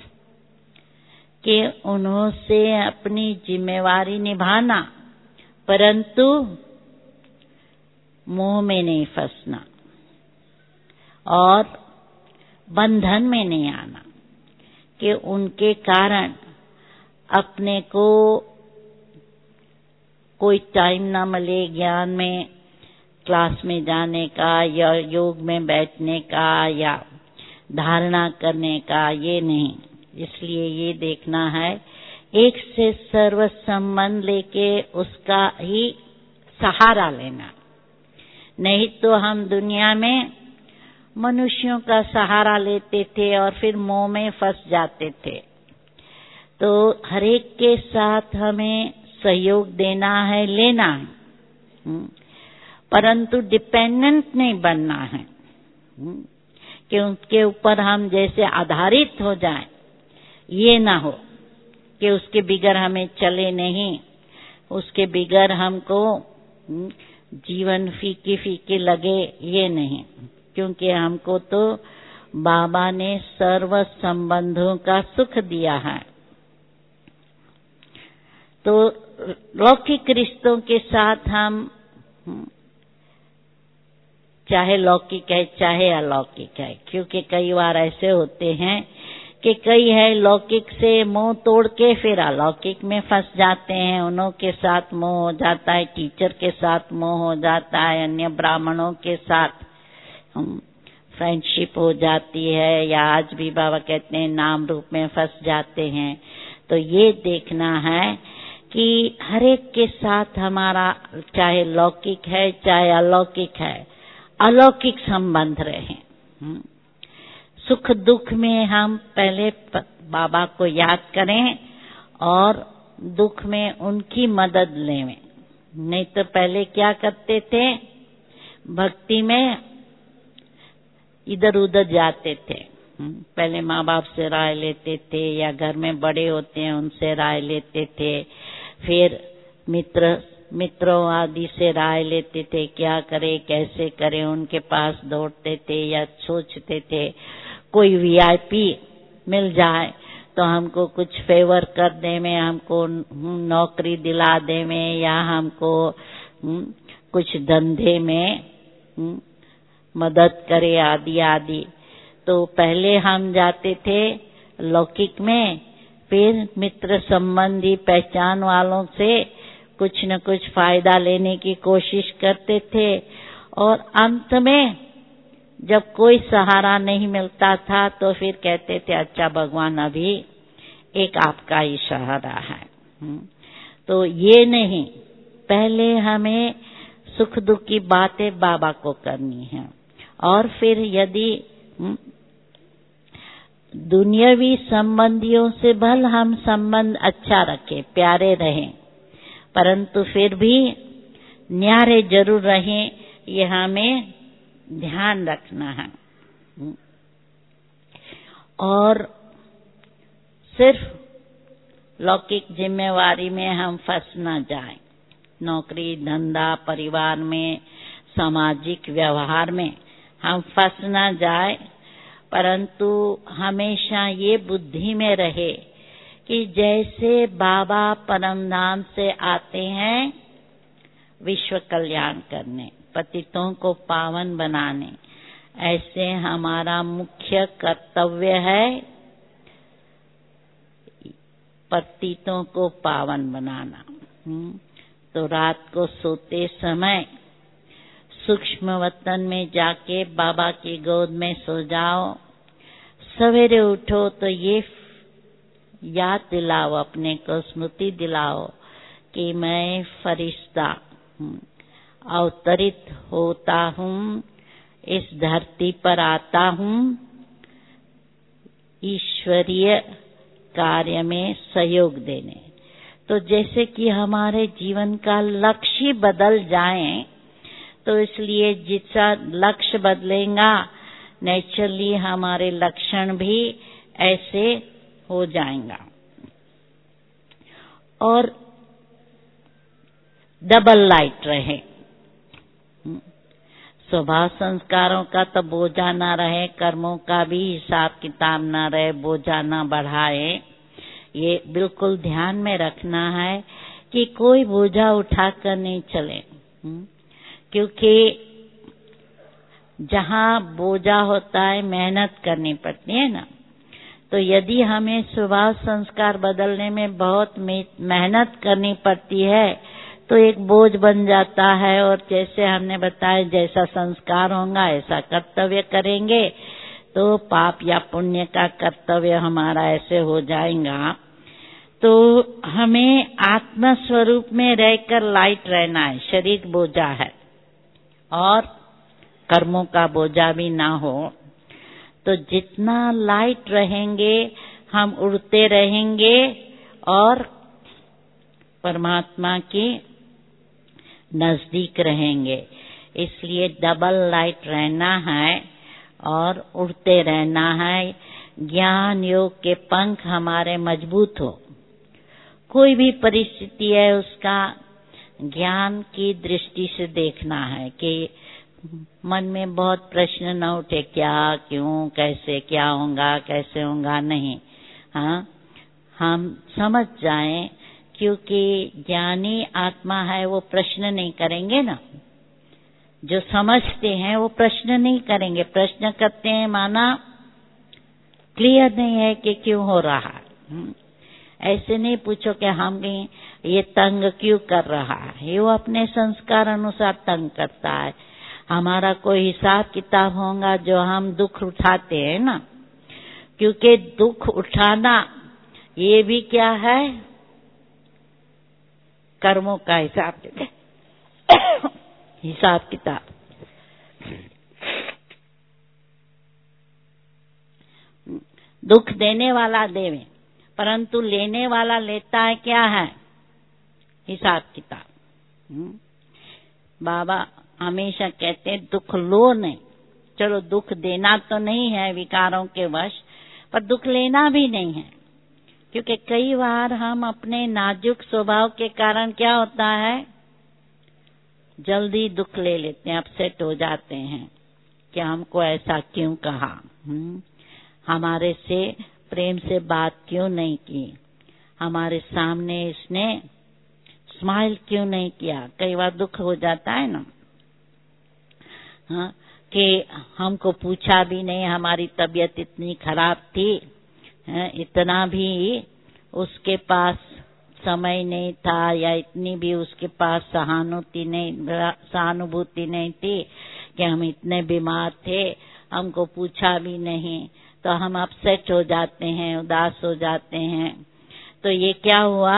कि उन्होंने अपनी जिम्मेवारी निभाना, परंतु मोह में नहीं फंसना और बंधन में नहीं आना, कि उनके कारण अपने को कोई टाइम ना मिले ज्ञान में, क्लास में जाने का या योग में बैठने का या धारणा करने का, ये नहीं। इसलिए ये देखना है, एक से सर्व संबंध लेके उसका ही सहारा लेना। नहीं तो हम दुनिया में मनुष्यों का सहारा लेते थे और फिर मोह में फंस जाते थे। तो हरेक के साथ हमें सहयोग देना है, लेना है, परंतु डिपेंडेंट नहीं बनना है कि उसके ऊपर हम जैसे आधारित हो जाएं। ये ना हो कि उसके बिगर हमें चले नहीं, उसके बिगर हमको जीवन फीके फीके लगे, ये नहीं। क्योंकि हमको तो बाबा ने सर्व संबंधों का सुख दिया है। तो लौकिक रिश्तों के साथ हम, चाहे लौकिक है चाहे अलौकिक है, क्योंकि कई बार ऐसे होते हैं कि कई है लौकिक से मोह तोड़ के फिर अलौकिक में फंस जाते हैं। उन्हों के साथ मोह हो जाता है, टीचर के साथ मोह हो जाता है, अन्य ब्राह्मणों के साथ फ्रेंडशिप हो जाती है, या आज भी बाबा कहते हैं नाम रूप में फंस जाते हैं। तो ये देखना है कि हर एक के साथ हमारा चाहे लौकिक है चाहे अलौकिक है, अलौकिक संबंध रहे। सुख दुख में हम पहले बाबा को याद करें और दुख में उनकी मदद लें। नहीं तो पहले क्या करते थे, भक्ति में इधर उधर जाते थे। पहले माँ बाप से राय लेते थे या घर में बड़े होते हैं उनसे राय लेते थे, फिर मित्रों आदि से राय लेते थे, क्या करे कैसे करे, उनके पास दौड़ते थे या सोचते थे कोई वीआईपी मिल जाए तो हमको कुछ फेवर कर दे में, हमको नौकरी दिला दे में, या हमको कुछ धंधे में मदद करे आदि आदि। तो पहले हम जाते थे लौकिक में, फिर मित्र संबंधी पहचान वालों से कुछ न कुछ फायदा लेने की कोशिश करते थे, और अंत में जब कोई सहारा नहीं मिलता था तो फिर कहते थे अच्छा भगवान अभी एक आपका ही सहारा है। तो ये नहीं, पहले हमें सुख दुख की बातें बाबा को करनी है, और फिर यदि दुनियावी संबंधियों से भल हम संबंध अच्छा रखें, प्यारे रहें, परंतु फिर भी न्यारे जरूर रहें, ये हमें ध्यान रखना है। और सिर्फ लौकिक जिम्मेवारी में हम फंस न जाएं, नौकरी धंधा परिवार में सामाजिक व्यवहार में हम फंस न जाए, परंतु हमेशा ये बुद्धि में रहे कि जैसे बाबा परम धाम से आते हैं विश्व कल्याण करने, पतितों को पावन बनाने, ऐसे हमारा मुख्य कर्तव्य है पतितों को पावन बनाना। तो रात को सोते समय सूक्ष्म वतन में जाके बाबा की गोद में सो जाओ, सवेरे उठो तो ये याद दिलाओ, अपने को स्मृति दिलाओ कि मैं फरिश्ता अवतरित होता हूँ, इस धरती पर आता हूँ ईश्वरीय कार्य में सहयोग देने। तो जैसे कि हमारे जीवन का लक्ष्य बदल जाए, तो इसलिए जितना लक्ष्य बदलेगा नेचुरली हमारे लक्षण भी ऐसे हो जाएगा। और डबल लाइट रहे। स्वभाव संस्कारों का तो बोझा ना रहे, कर्मों का भी हिसाब किताब ना रहे, बोझा ना बढ़ाए। ये बिल्कुल ध्यान में रखना है कि कोई बोझा उठाकर नहीं चले, क्योंकि जहाँ बोझा होता है मेहनत करनी पड़ती है ना। तो यदि हमें स्वभाव संस्कार बदलने में बहुत मेहनत करनी पड़ती है तो एक बोझ बन जाता है। और जैसे हमने बताया, जैसा संस्कार होगा ऐसा कर्तव्य करेंगे, तो पाप या पुण्य का कर्तव्य हमारा ऐसे हो जाएगा। तो हमें आत्म स्वरूप में रहकर लाइट रहना है। शरीर बोझा है और कर्मों का बोझा भी ना हो। तो जितना लाइट रहेंगे हम उड़ते रहेंगे और परमात्मा के नजदीक रहेंगे। इसलिए डबल लाइट रहना है और उड़ते रहना है। ज्ञान योग के पंख हमारे मजबूत हो। कोई भी परिस्थिति है उसका ज्ञान की दृष्टि से देखना है कि मन में बहुत प्रश्न न उठे, क्या, क्यों, कैसे, क्या होगा, कैसे होगा, नहीं। हाँ, हम समझ जाएं, क्योंकि ज्ञानी आत्मा है, वो प्रश्न नहीं करेंगे ना। जो समझते हैं वो प्रश्न नहीं करेंगे। प्रश्न करते हैं माना क्लियर नहीं है कि क्यों हो रहा है। ऐसे नहीं पूछो कि हम ये तंग क्यों कर रहा है। वो अपने संस्कार अनुसार तंग करता है। हमारा कोई हिसाब किताब होगा जो हम दुख उठाते हैं ना, क्योंकि दुख उठाना ये भी क्या है, कर्मों का हिसाब किताब। दुख देने वाला देवे, परंतु लेने वाला लेता है क्या है, हिसाब किताब। बाबा हमेशा कहते हैं दुख लो नहीं। चलो दुख देना तो नहीं है विकारों के वश, पर दुख लेना भी नहीं है। क्योंकि कई बार हम अपने नाजुक स्वभाव के कारण क्या होता है, जल्दी दुख ले लेते हैं, अपसेट हो जाते हैं कि हमको ऐसा क्यों कहा, हमारे से प्रेम से बात क्यों नहीं की, हमारे सामने इसने स्माइल क्यों नहीं किया। कई बार दुख हो जाता है ना, हाँ, कि हमको पूछा भी नहीं, हमारी तबीयत इतनी खराब थी, इतना भी उसके पास समय नहीं था, या इतनी भी उसके पास सहानुभूति नहीं थी कि हम इतने बीमार थे, हमको पूछा भी नहीं। तो हम अपसेट हो जाते हैं, उदास हो जाते हैं। तो ये क्या हुआ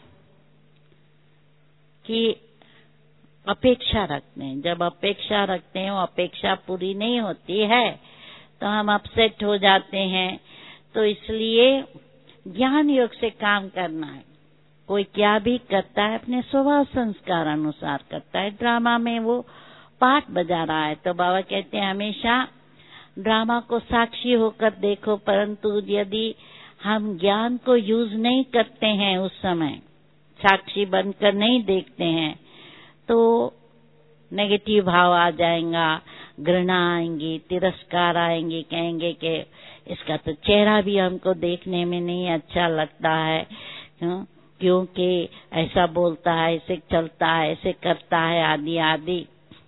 कि अपेक्षा रखते हैं। जब अपेक्षा रखते हैं, वो अपेक्षा पूरी नहीं होती है तो हम अपसेट हो जाते हैं। तो इसलिए ज्ञान योग से काम करना है। कोई क्या भी करता है अपने स्वभाव संस्कार अनुसार करता है। ड्रामा में वो पार्ट बजा रहा है, तो बाबा कहते हैं हमेशा ड्रामा को साक्षी होकर देखो, परंतु यदि हम ज्ञान को यूज नहीं करते हैं, उस समय साक्षी बनकर नहीं देखते हैं, तो नेगेटिव भाव आ जाएगा, घृणा आएंगी, तिरस्कार आएंगी, कहेंगे कि इसका तो चेहरा भी हमको देखने में नहीं अच्छा लगता है, क्योंकि ऐसा बोलता है, ऐसे चलता है, ऐसे करता है, आदि आदि।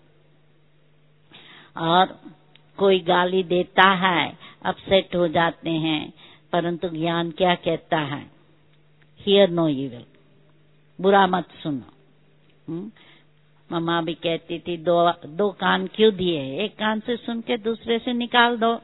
और कोई गाली देता है, अपसेट हो जाते हैं। परंतु ज्ञान क्या कहता है, हियर नो इविल, बुरा मत सुनो। मम्मा भी कहती थी दो कान क्यों दिए, एक कान से सुन के दूसरे से निकाल दो।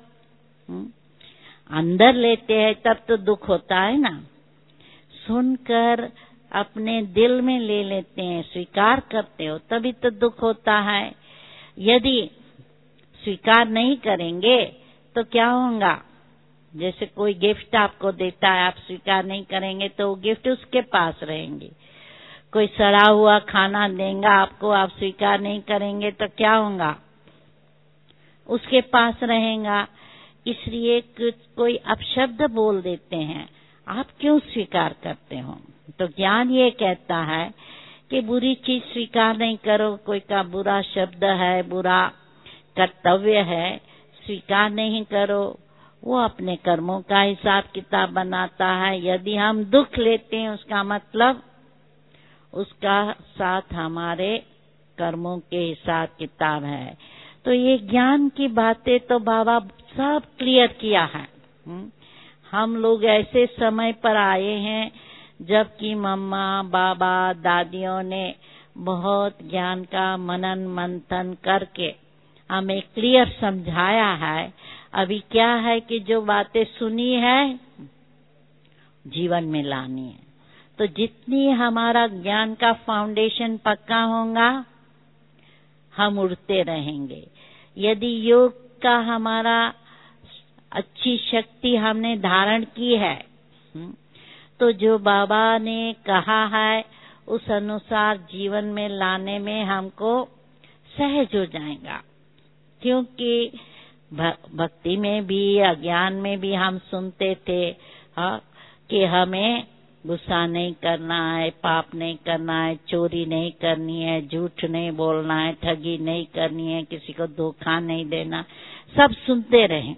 अंदर लेते हैं तब तो दुख होता है ना, सुनकर अपने दिल में ले लेते हैं, स्वीकार करते हो तभी तो दुख होता है। यदि स्वीकार नहीं करेंगे तो क्या होगा, जैसे कोई गिफ्ट आपको देता है, आप स्वीकार नहीं करेंगे तो वो गिफ्ट उसके पास रहेंगे। कोई सड़ा हुआ खाना देगा आपको, आप स्वीकार नहीं करेंगे तो क्या होगा, उसके पास रहेगा। इसलिए कोई अपशब्द बोल देते हैं, आप क्यों स्वीकार करते हो, तो ज्ञान ये कहता है कि बुरी चीज स्वीकार नहीं करो, कोई का बुरा शब्द है, बुरा कर्तव्य है, स्वीकार नहीं करो। वो अपने कर्मों का हिसाब किताब बनाता है। यदि हम दुख लेते हैं उसका मतलब उसका साथ हमारे कर्मों के हिसाब किताब है। तो ये ज्ञान की बातें तो बाबा सब क्लियर किया है। हम लोग ऐसे समय पर आए हैं जबकि मम्मा बाबा दादियों ने बहुत ज्ञान का मनन मंथन करके हमें क्लियर समझाया है। अभी क्या है कि जो बातें सुनी है जीवन में लानी है। तो जितनी हमारा ज्ञान का फाउंडेशन पक्का होगा हम उड़ते रहेंगे। यदि योग का हमारा अच्छी शक्ति हमने धारण की है तो जो बाबा ने कहा है उस अनुसार जीवन में लाने में हमको सहज हो जाएगा। क्योंकि भक्ति में भी अज्ञान में भी हम सुनते थे कि हमें गुस्सा नहीं करना है, पाप नहीं करना है, चोरी नहीं करनी है, झूठ नहीं बोलना है, ठगी नहीं करनी है, किसी को धोखा नहीं देना, सब सुनते रहे।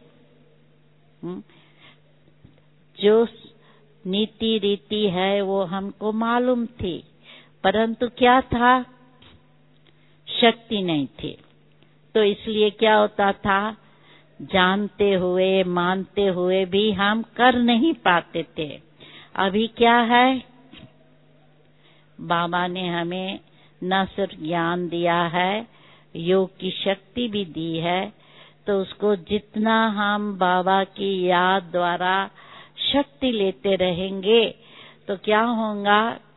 जो नीति रीति है वो हमको मालूम थी, परंतु क्या था, शक्ति नहीं थी। तो इसलिए क्या होता था, जानते हुए मानते हुए भी हम कर नहीं पाते थे। अभी क्या है, बाबा ने हमें न सिर्फ ज्ञान दिया है, योग की शक्ति भी दी है। तो उसको जितना हम बाबा की याद द्वारा शक्ति लेते रहेंगे तो क्या होगा,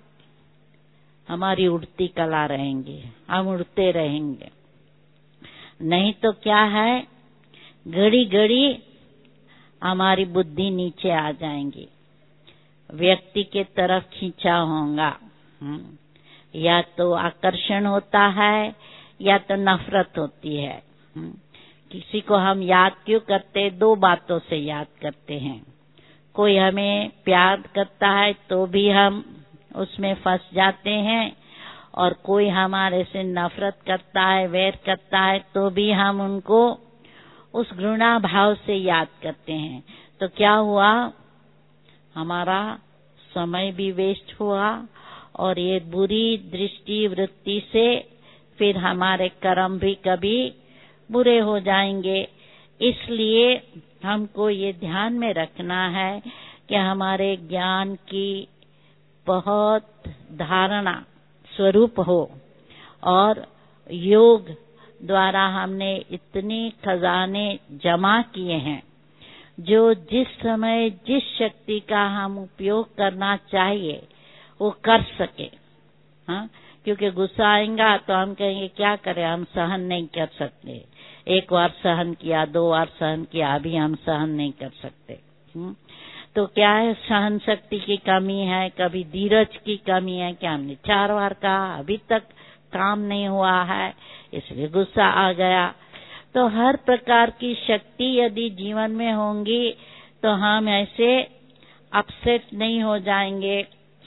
हमारी उड़ती कला रहेंगी, हम उड़ते रहेंगे। नहीं तो क्या है, घड़ी घड़ी हमारी बुद्धि नीचे आ जाएंगी, व्यक्ति के तरफ खींचा होगा। या तो आकर्षण होता है या तो नफरत होती है। किसी को हम याद क्यों करते, दो बातों से याद करते हैं। कोई हमें प्यार करता है तो भी हम उसमें फंस जाते हैं, और कोई हमारे से नफरत करता है, वैर करता है, तो भी हम उनको उस घृणा भाव से याद करते हैं। तो क्या हुआ, हमारा समय भी वेस्ट हुआ, और ये बुरी दृष्टि वृत्ति से फिर हमारे कर्म भी कभी बुरे हो जाएंगे। इसलिए हमको ये ध्यान में रखना है कि हमारे ज्ञान की बहुत धारणा स्वरूप हो, और योग द्वारा हमने इतने खजाने जमा किए हैं जो जिस समय जिस शक्ति का हम उपयोग करना चाहिए वो कर सके। हाँ, क्योंकि गुस्सा आएगा तो हम कहेंगे क्या करें, हम सहन नहीं कर सकते। एक बार सहन किया, दो बार सहन किया, अभी हम सहन नहीं कर सकते। तो क्या है, सहन शक्ति की कमी है, कभी धीरज की कमी है कि हमने 4 बार कहा अभी तक काम नहीं हुआ है, इसलिए गुस्सा आ गया। तो हर प्रकार की शक्ति यदि जीवन में होंगी तो हम ऐसे अपसेट नहीं हो जाएंगे,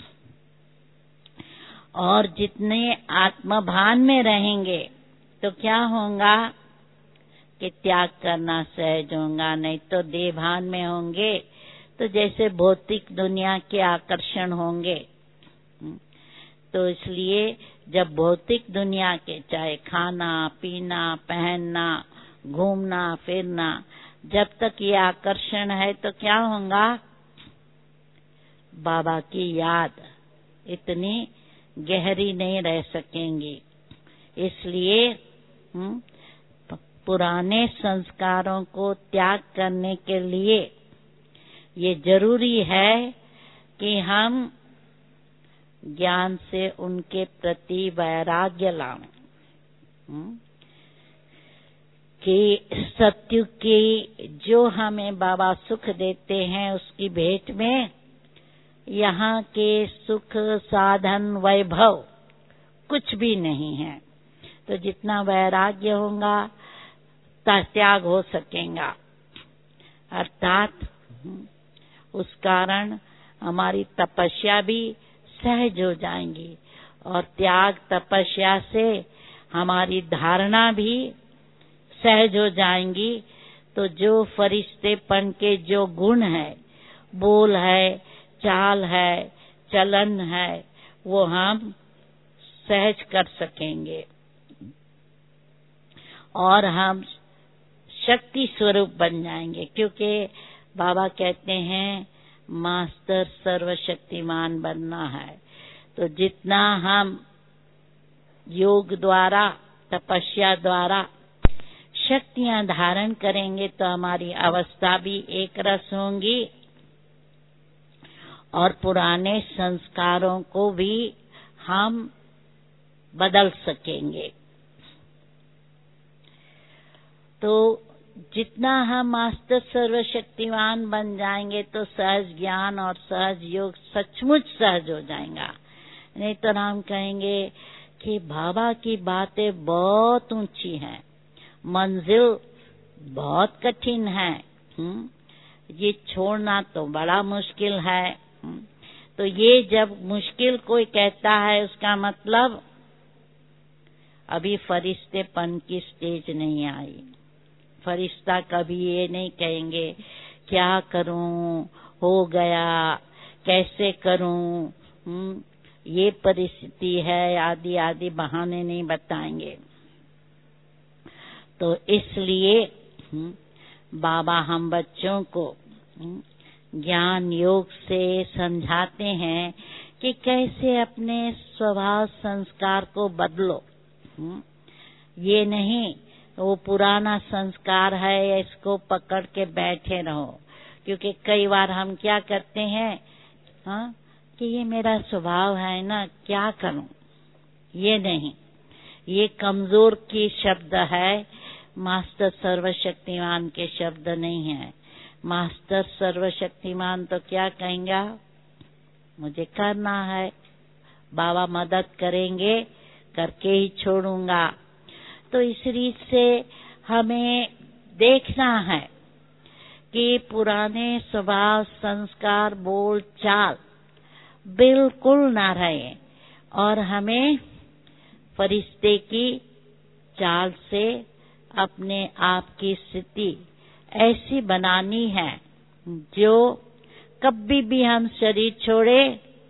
और जितने आत्मभान में रहेंगे तो क्या होगा कि त्याग करना सहज होगा। नहीं तो देहभान में होंगे तो जैसे भौतिक दुनिया के आकर्षण होंगे। तो इसलिए जब भौतिक दुनिया के, चाहे खाना पीना पहनना घूमना फिरना, जब तक ये आकर्षण है तो क्या होगा, बाबा की याद इतनी गहरी नहीं रह सकेंगी। इसलिए पुराने संस्कारों को त्याग करने के लिए ये जरूरी है कि हम ज्ञान से उनके प्रति वैराग्य लाएं, कि सत्य की जो हमें बाबा सुख देते हैं उसकी भेंट में यहाँ के सुख साधन वैभव कुछ भी नहीं है। तो जितना वैराग्य होगा त्याग हो सकेगा, अर्थात उस कारण हमारी तपस्या भी सहज हो जाएंगी और त्याग तपस्या से हमारी धारणा भी सहज हो जाएंगी। तो जो फरिश्तेपन के जो गुण है, बोल है, चाल है, चलन है, वो हम सहज कर सकेंगे और हम शक्ति स्वरूप बन जाएंगे। क्योंकि बाबा कहते हैं मास्टर सर्वशक्तिमान बनना है। तो जितना हम योग द्वारा, तपस्या द्वारा शक्तियां धारण करेंगे तो हमारी अवस्था भी एक रस होंगी और पुराने संस्कारों को भी हम बदल सकेंगे। तो जितना हम मास्टर सर्वशक्तिमान बन जाएंगे तो सहज ज्ञान और सहज योग सचमुच सहज हो जाएगा। नहीं तो हम कहेंगे कि बाबा की बातें बहुत ऊंची हैं, मंजिल बहुत कठिन है, ये छोड़ना तो बड़ा मुश्किल है। तो ये जब मुश्किल कोई कहता है उसका मतलब अभी फरिश्तेपन की स्टेज नहीं आई। फरिश्ता कभी ये नहीं कहेंगे क्या करूं, हो गया, कैसे करूं, ये परिस्थिति है, आदि आदि बहाने नहीं बताएंगे। तो इसलिए बाबा हम बच्चों को ज्ञान योग से समझाते हैं कि कैसे अपने स्वभाव संस्कार को बदलो। ये नहीं वो पुराना संस्कार है इसको पकड़ के बैठे रहो। क्योंकि कई बार हम क्या करते हैं कि ये मेरा स्वभाव है ना, क्या करूं। ये नहीं, ये कमजोर की शब्द है, मास्टर सर्वशक्तिमान के शब्द नहीं है। मास्टर सर्वशक्तिमान तो क्या कहेंगे, मुझे करना है, बाबा मदद करेंगे, करके ही छोड़ूंगा। तो इस रीत से हमें देखना है कि पुराने स्वभाव संस्कार बोल चाल बिल्कुल ना रहे और हमें फरिश्ते की चाल से अपने आप की स्थिति ऐसी बनानी है जो कभी भी हम शरीर छोड़े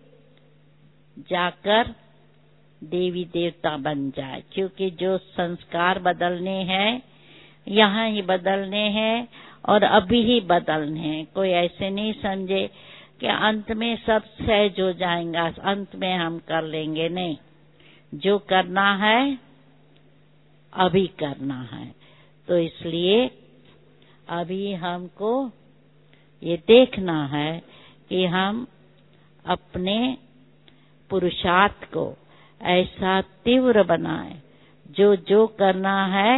जाकर देवी देवता बन जाए। क्योंकि जो संस्कार बदलने हैं यहाँ ही बदलने हैं और अभी ही बदलने हैं। कोई ऐसे नहीं समझे कि अंत में सब सहज हो जाएगा, अंत में हम कर लेंगे। नहीं, जो करना है अभी करना है। तो इसलिए अभी हमको ये देखना है कि हम अपने पुरुषार्थ को ऐसा तीव्र बनाए, जो जो करना है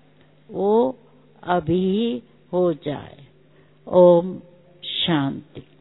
वो अभी हो जाए। ओम शांति।